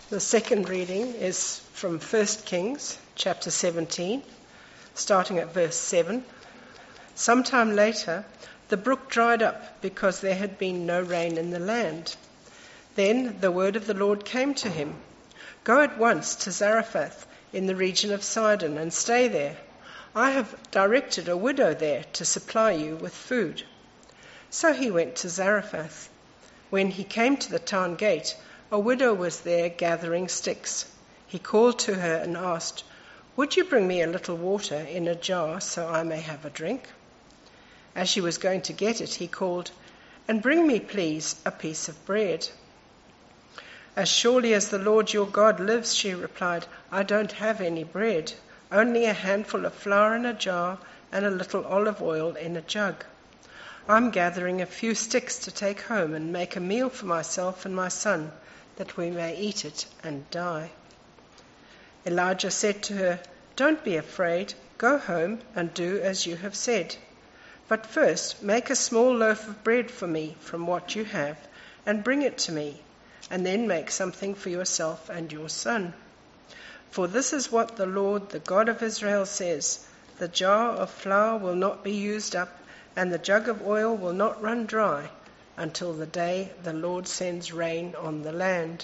The second reading is from 1 Kings chapter 17, starting at verse 7. Sometime later, the brook dried up because there had been no rain in the land. Then the word of the Lord came to him, "Go at once to Zarephath in the region of Sidon and stay there. I have directed a widow there to supply you with food." So he went to Zarephath. When he came to the town gate, a widow was there gathering sticks. He called to her and asked, "Would you bring me a little water in a jar so I may have a drink?" As she was going to get it, he called, "And bring me, please, a piece of bread." "As surely as the Lord your God lives," she replied, "I don't have any bread, only a handful of flour in a jar and a little olive oil in a jug. I'm gathering a few sticks to take home and make a meal for myself and my son, that we may eat it and die." Elijah said to her, "Don't be afraid. Go home and do as you have said. But first make a small loaf of bread for me from what you have and bring it to me, and then make something for yourself and your son. For this is what the Lord, the God of Israel, says, the jar of flour will not be used up and the jug of oil will not run dry until the day the Lord sends rain on the land."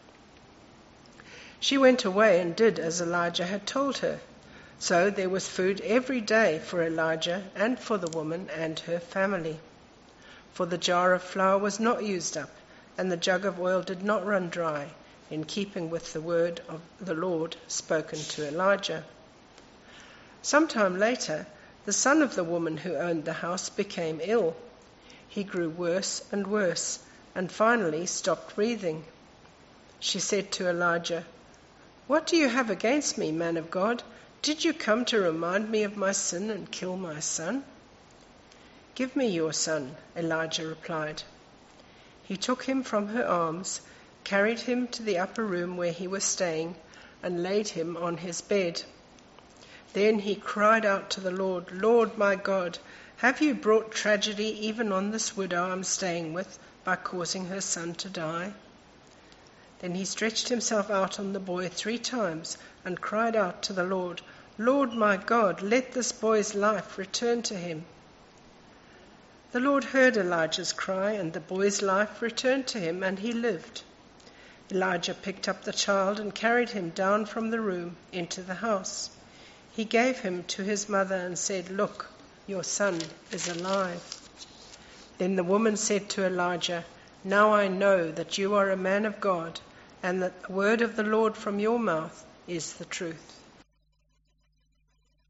She went away and did as Elijah had told her. So there was food every day for Elijah and for the woman and her family. For the jar of flour was not used up, and the jug of oil did not run dry, in keeping with the word of the Lord spoken to Elijah. Sometime later, the son of the woman who owned the house became ill. He grew worse and finally stopped breathing. She said to Elijah, "What do you have against me, man of God? Did you come to remind me of my sin and kill my son?" "Give me your son," Elijah replied. He took him from her arms, carried him to the upper room where he was staying, and laid him on his bed. Then he cried out to the Lord, "Lord my God, have you brought tragedy even on this widow I'm staying with by causing her son to die?" Then he stretched himself out on the boy 3 times and cried out to the Lord, "Lord my God, let this boy's life return to him." The Lord heard Elijah's cry, and the boy's life returned to him, and he lived. Elijah picked up the child and carried him down from the room into the house. He gave him to his mother and said, "Look, your son is alive." Then the woman said to Elijah, "Now I know that you are a man of God, and that the word of the Lord from your mouth is the truth."